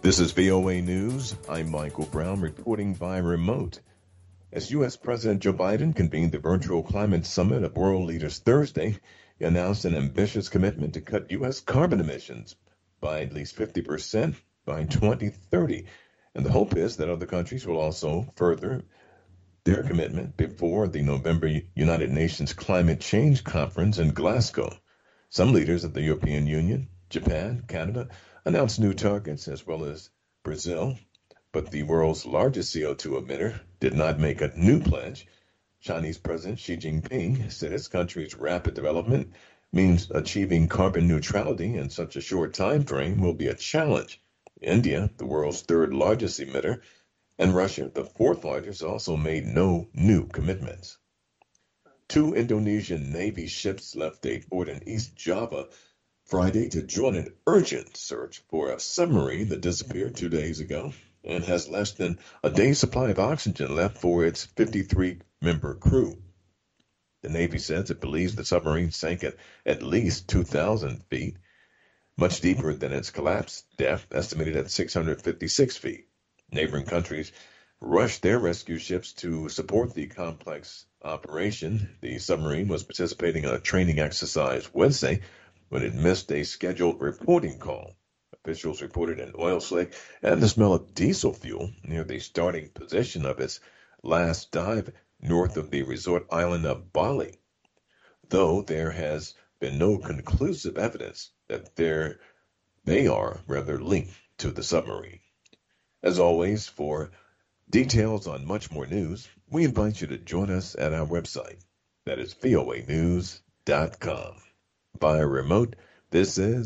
This is VOA News. I'm Michael Brown reporting by remote. As U.S. President Joe Biden convened the virtual climate summit of world leaders Thursday, he announced an ambitious commitment to cut U.S. carbon emissions by at least 50% by 2030. And the hope is that other countries will also further their commitment before the November United Nations Climate Change Conference in Glasgow. Some leaders of the European Union, Japan, Canada announced new targets, as well as Brazil, but the world's largest CO2 emitter did not make a new pledge. Chinese President Xi Jinping said his country's rapid development means achieving carbon neutrality in such a short time frame will be a challenge. India, the world's third largest emitter, and Russia, the fourth largest, also made no new commitments. Two Indonesian Navy ships left a port in East Java Friday to join an urgent search for a submarine that disappeared 2 days ago and has less than a day's supply of oxygen left for its 53-member crew. The Navy says it believes the submarine sank at least 2,000 feet, much deeper than its collapse depth, estimated at 656 feet. Neighboring countries rushed their rescue ships to support the complex operation. The submarine was participating in a training exercise Wednesday when it missed a scheduled reporting call. Officials reported an oil slick and the smell of diesel fuel near the starting position of its last dive north of the resort island of Bali, though there has been no conclusive evidence that they are rather linked to the submarine. As always, for details on much more news, we invite you to join us at our website. That is voanews.com. By remote, this is